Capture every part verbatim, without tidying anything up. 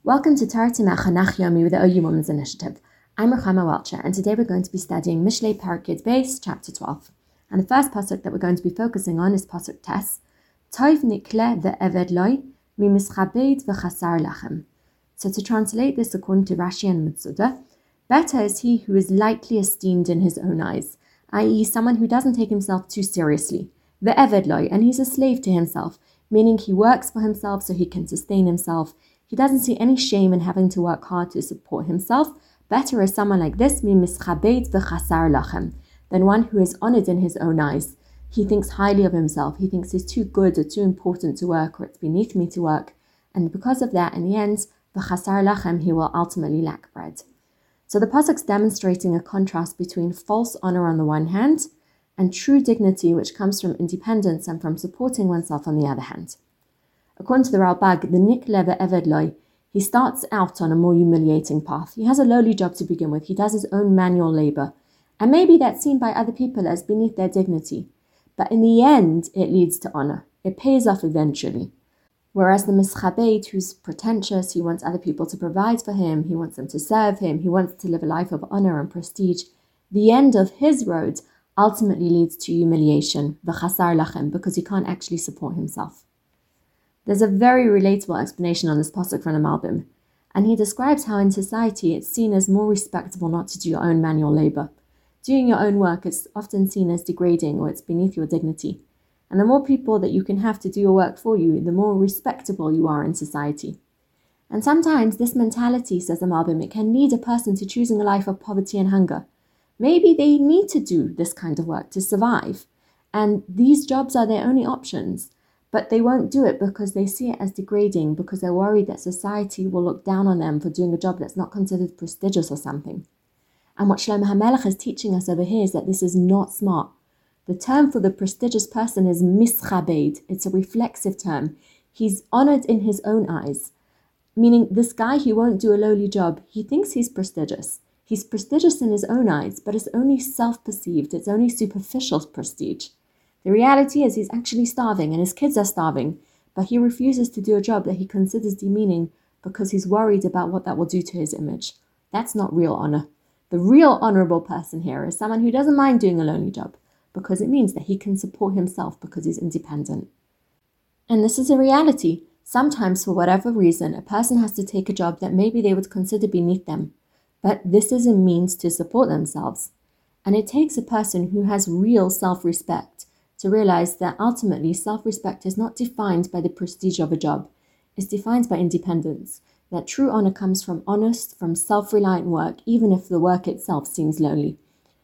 Welcome to Torah Timach Hanach Yomi with the O U Women's Initiative. I'm Ruchama Welcher, and today we're going to be studying Mishlei Perek Yud Beis, chapter twelve. And the first pasuk that we're going to be focusing on is pasuk Tes. Tov nikle ve'eved loi mimischabed v'chasar lachem. So to translate this according to Rashi and Mitzuda, better is he who is lightly esteemed in his own eyes, that is someone who doesn't take himself too seriously. Ve'eved loi, and he's a slave to himself, meaning he works for himself so he can sustain himself. He doesn't see any shame in having to work hard to support himself. Better is someone like this, mimischabed v'chasar lachem, than one who is honored in his own eyes. He thinks highly of himself. He thinks he's too good or too important to work, or it's beneath me to work. And because of that, in the end, v'chasar lachem, he will ultimately lack bread. So the pasuk's demonstrating a contrast between false honor on the one hand and true dignity, which comes from independence and from supporting oneself on the other hand. According to the Ralbag, the nikle ve'eved loi, he starts out on a more humiliating path. He has a lowly job to begin with. He does his own manual labor. And maybe that's seen by other people as beneath their dignity. But in the end, it leads to honor. It pays off eventually. Whereas the mischabed, who's pretentious, he wants other people to provide for him, he wants them to serve him, he wants to live a life of honor and prestige, the end of his road ultimately leads to humiliation, v'chasar lachem, because he can't actually support himself. There's a very relatable explanation on this pasuk from the Malbim, and he describes how in society it's seen as more respectable not to do your own manual labor. Doing your own work is often seen as degrading or it's beneath your dignity. And the more people that you can have to do your work for you, the more respectable you are in society. And sometimes this mentality, says the Malbim, it can lead a person to choosing a life of poverty and hunger. Maybe they need to do this kind of work to survive, and these jobs are their only options. But they won't do it because they see it as degrading, because they're worried that society will look down on them for doing a job that's not considered prestigious or something. And what Shlomo HaMelech is teaching us over here is that this is not smart. The term for the prestigious person is mischabed. It's a reflexive term. He's honored in his own eyes, meaning this guy who won't do a lowly job, he thinks he's prestigious. He's prestigious in his own eyes, but it's only self-perceived. It's only superficial prestige. The reality is he's actually starving and his kids are starving, but he refuses to do a job that he considers demeaning because he's worried about what that will do to his image. That's not real honor. The real honorable person here is someone who doesn't mind doing a lonely job because it means that he can support himself because he's independent. And this is a reality. Sometimes, for whatever reason, a person has to take a job that maybe they would consider beneath them, but this is a means to support themselves. And it takes a person who has real self-respect to realize that ultimately self-respect is not defined by the prestige of a job. It's defined by independence, that true honor comes from honest, from self-reliant work, even if the work itself seems lowly.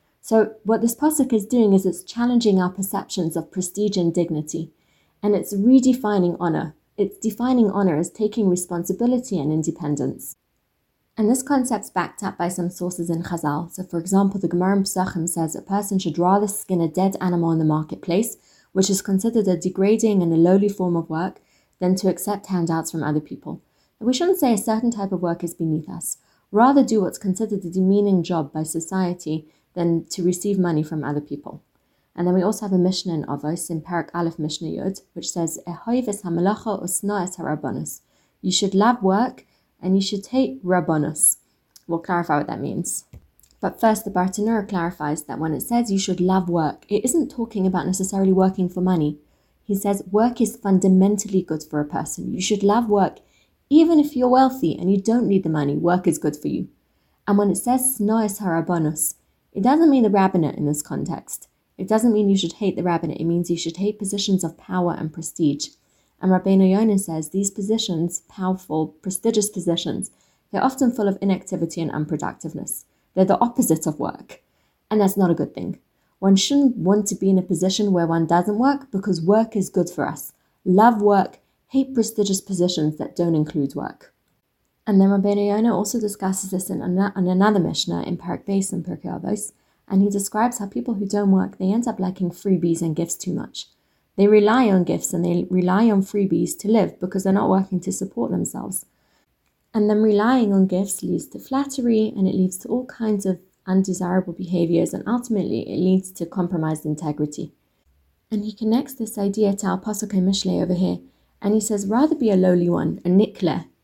So what this pasuk is doing is it's challenging our perceptions of prestige and dignity, and it's redefining honor. It's defining honor as taking responsibility and independence. And this concept's backed up by some sources in Chazal. So for example, the Gemara in Pesachim says a person should rather skin a dead animal in the marketplace, which is considered a degrading and a lowly form of work, than to accept handouts from other people. And we shouldn't say a certain type of work is beneath us. Rather do what's considered a demeaning job by society than to receive money from other people. And then we also have a Mishnah in Avos, in Perek Aleph Mishnah Yud, which says, Ehoiv es hamelacha usna es harabbanos. You should love work, and you should hate rabbanos. We'll clarify what that means. But first, the Bartanura clarifies that when it says you should love work, it isn't talking about necessarily working for money. He says work is fundamentally good for a person. You should love work. Even if you're wealthy and you don't need the money, work is good for you. And when it says snois harabbanos, it doesn't mean the rabbinate in this context. It doesn't mean you should hate the rabbinate. It means you should hate positions of power and prestige. And Rabbeinu Yonah says these positions, powerful, prestigious positions, they're often full of inactivity and unproductiveness. They're the opposite of work. And that's not a good thing. One shouldn't want to be in a position where one doesn't work because work is good for us. Love work, hate prestigious positions that don't include work. And then Rabbeinu Yonah also discusses this in, an- in another Mishnah in Perek Beis and Pirkei Avos, and he describes how people who don't work, they end up liking freebies and gifts too much. They rely on gifts and they rely on freebies to live because they're not working to support themselves. And then relying on gifts leads to flattery, and it leads to all kinds of undesirable behaviors, and ultimately it leads to compromised integrity. And he connects this idea to our pasuk Mishlei over here, and he says rather be a lowly one, a nikle,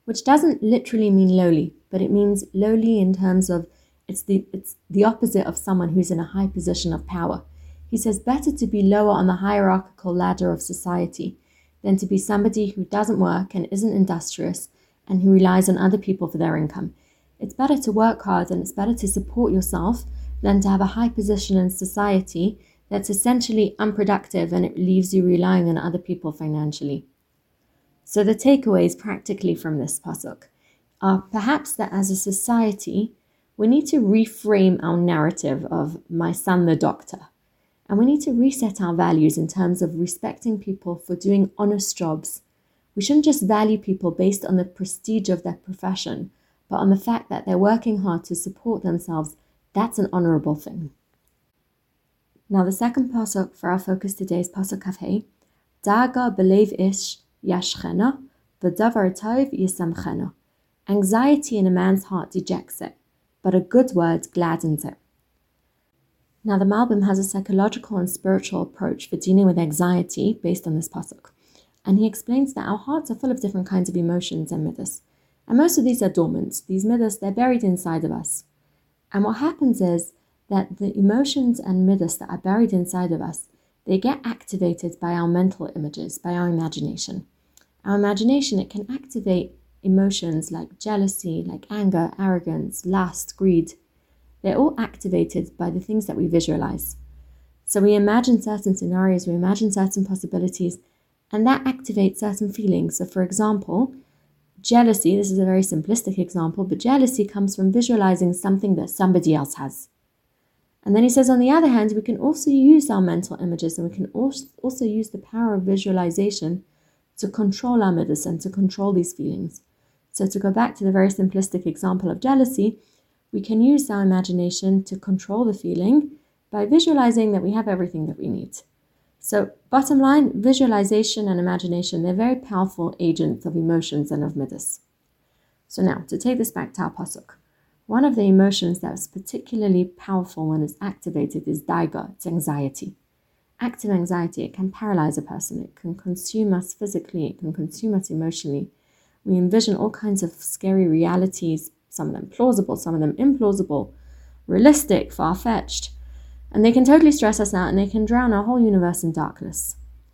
which doesn't literally mean lowly, but it means lowly in terms of it's the it's the opposite of someone who's in a high position of power. He says better to be lower on the hierarchical ladder of society than to be somebody who doesn't work and isn't industrious and who relies on other people for their income. It's better to work hard and it's better to support yourself than to have a high position in society that's essentially unproductive and it leaves you relying on other people financially. So the takeaways practically from this pasuk are perhaps that as a society, we need to reframe our narrative of my son the doctor. And we need to reset our values in terms of respecting people for doing honest jobs. We shouldn't just value people based on the prestige of their profession, but on the fact that they're working hard to support themselves. That's an honorable thing. Now the second pasuk for our focus today is pasuk Kaf Hei. Daga belev ish yashchena, v'davar tov yisamchena. Anxiety in a man's heart dejects it, but a good word gladdens it. Now the Malbim has a psychological and spiritual approach for dealing with anxiety based on this pasuk. And he explains that our hearts are full of different kinds of emotions and midas. And most of these are dormant. These midas, they're buried inside of us. And what happens is that the emotions and midas that are buried inside of us, they get activated by our mental images, by our imagination. Our imagination, it can activate emotions like jealousy, like anger, arrogance, lust, greed. They're all activated by the things that we visualize. So we imagine certain scenarios, we imagine certain possibilities, and that activates certain feelings. So for example, jealousy, this is a very simplistic example, but jealousy comes from visualizing something that somebody else has. And then he says, on the other hand, we can also use our mental images and we can also use the power of visualization to control our midas and to control these feelings. So to go back to the very simplistic example of jealousy, we can use our imagination to control the feeling by visualizing that we have everything that we need. So bottom line, visualization and imagination, they're very powerful agents of emotions and of midas. So now, to take this back to our pasuk, one of the emotions that is particularly powerful when it's activated is daiga, it's anxiety. Active anxiety, it can paralyze a person, it can consume us physically, it can consume us emotionally. We envision all kinds of scary realities, some of them plausible, some of them implausible, realistic, far-fetched. And they can totally stress us out and they can drown our whole universe in darkness.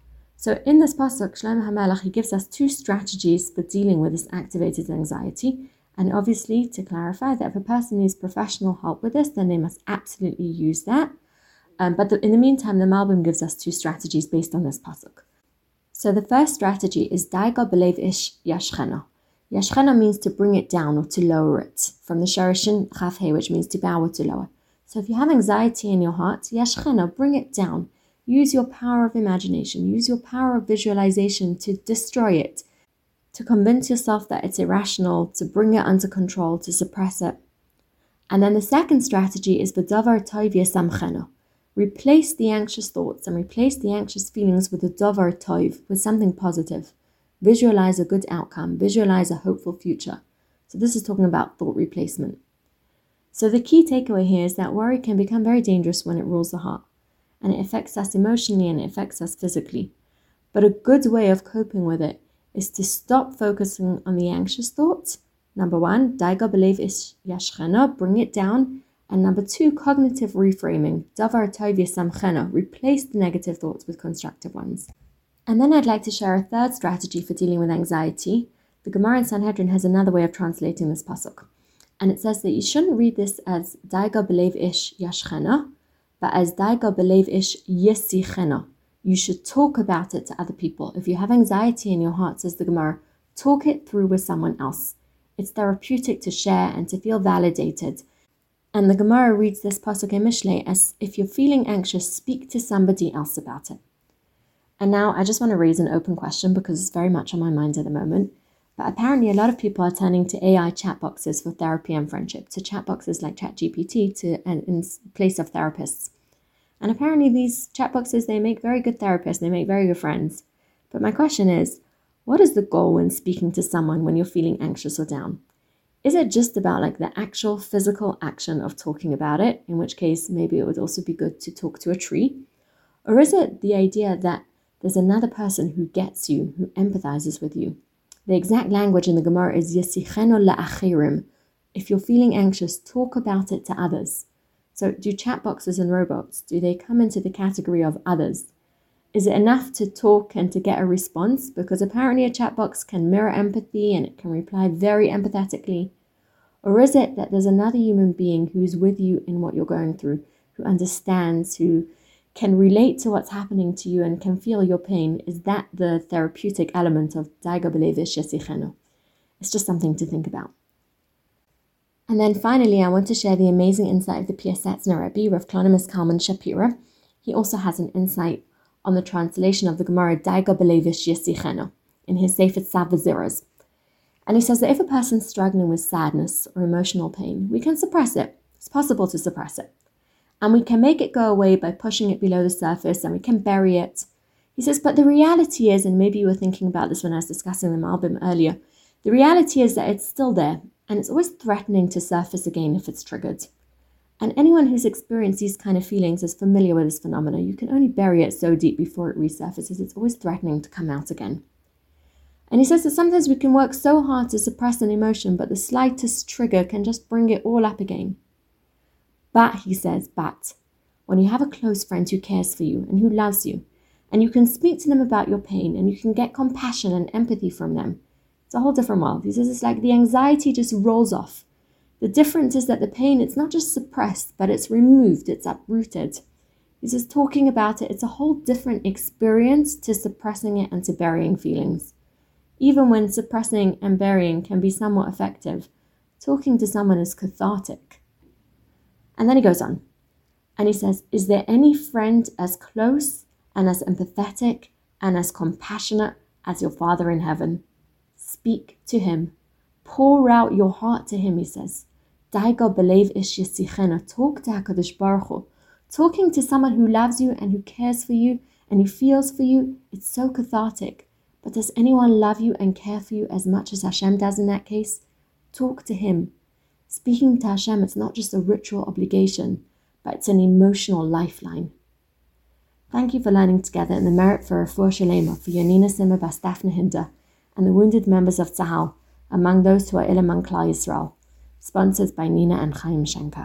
So in this pasuk, Shlomo HaMelech, he gives us two strategies for dealing with this activated anxiety. And obviously, to clarify that if a person needs professional help with this, then they must absolutely use that. Um, but the, in the meantime, the Malbim gives us two strategies based on this pasuk. So the first strategy is Daiga belev ish yashchena. Yashchena means to bring it down or to lower it, from the Sharishin Chaf Hei, which means to bow or to lower. So if you have anxiety in your heart, yashchena, bring it down. Use your power of imagination, use your power of visualization to destroy it, to convince yourself that it's irrational, to bring it under control, to suppress it. And then the second strategy is v'davar tov yisamchena. Replace the anxious thoughts and replace the anxious feelings with a davar tov, with something positive. Visualize a good outcome, visualize a hopeful future. So this is talking about thought replacement. So the key takeaway here is that worry can become very dangerous when it rules the heart, and it affects us emotionally and it affects us physically. But a good way of coping with it is to stop focusing on the anxious thoughts. Number one, daiga belev ish yashchena, bring it down. And number two, cognitive reframing, davar tov yisamchena, replace the negative thoughts with constructive ones. And then I'd like to share a third strategy for dealing with anxiety. The Gemara in Sanhedrin has another way of translating this pasuk. And it says that you shouldn't read this as daiga belev ish yashchena, but as daiga belev ish yisichena. You should talk about it to other people. If you have anxiety in your heart, says the Gemara, talk it through with someone else. It's therapeutic to share and to feel validated. And the Gemara reads this pasuk in Mishlei as if you're feeling anxious, speak to somebody else about it. And now I just want to raise an open question because it's very much on my mind at the moment. But apparently a lot of people are turning to A I chat boxes for therapy and friendship, to chat boxes like ChatGPT to and in place of therapists. And apparently these chat boxes, they make very good therapists, they make very good friends. But my question is, what is the goal when speaking to someone when you're feeling anxious or down? Is it just about like the actual physical action of talking about it, in which case maybe it would also be good to talk to a tree? Or is it the idea that there's another person who gets you, who empathizes with you? The exact language in the Gemara is Yesichenu la'achirim. If you're feeling anxious, talk about it to others. So do chat boxes and robots, do they come into the category of others? Is it enough to talk and to get a response? Because apparently a chat box can mirror empathy and it can reply very empathetically. Or is it that there's another human being who's with you in what you're going through, who understands, who can relate to what's happening to you and can feel your pain? Is that the therapeutic element of Daiga B'Levish Yesichenu? It's just something to think about. And then finally, I want to share the amazing insight of the Piasetzner Rebbe, Rav Klonimus Kalman Shapira. He also has an insight on the translation of the Gemara Daiga B'Levish Yesichenu in his Sefer Tzav V'Ziros. And he says that if a person's struggling with sadness or emotional pain, we can suppress it. It's possible to suppress it. And we can make it go away by pushing it below the surface, and we can bury it. He says, but the reality is, and maybe you were thinking about this when I was discussing the Malbim earlier, the reality is that it's still there, and it's always threatening to surface again if it's triggered. And anyone who's experienced these kind of feelings is familiar with this phenomena. You can only bury it so deep before it resurfaces. It's always threatening to come out again. And he says that sometimes we can work so hard to suppress an emotion, but the slightest trigger can just bring it all up again. But, he says, but, when you have a close friend who cares for you and who loves you, and you can speak to them about your pain, and you can get compassion and empathy from them, it's a whole different world. He says it's like the anxiety just rolls off. The difference is that the pain, it's not just suppressed, but it's removed, it's uprooted. He says talking about it, it's a whole different experience to suppressing it and to burying feelings. Even when suppressing and burying can be somewhat effective, talking to someone is cathartic. And then he goes on, and he says, is there any friend as close and as empathetic and as compassionate as your Father in heaven? Speak to him. Pour out your heart to him, he says. Daiga b'leiv ish yesichenu. Talk to HaKadosh Baruch Hu. Talking to someone who loves you and who cares for you and who feels for you, it's so cathartic. But does anyone love you and care for you as much as Hashem does in that case? Talk to him. Speaking to Hashem, it's not just a ritual obligation, but it's an emotional lifeline. Thank you for learning together in the merit for Refuah Shalema for Yonina Simmer Bas Daphne Hinder and the wounded members of Tzahal, among those who are ill among Klal Yisrael. Sponsored by Nina and Chaim Shankar.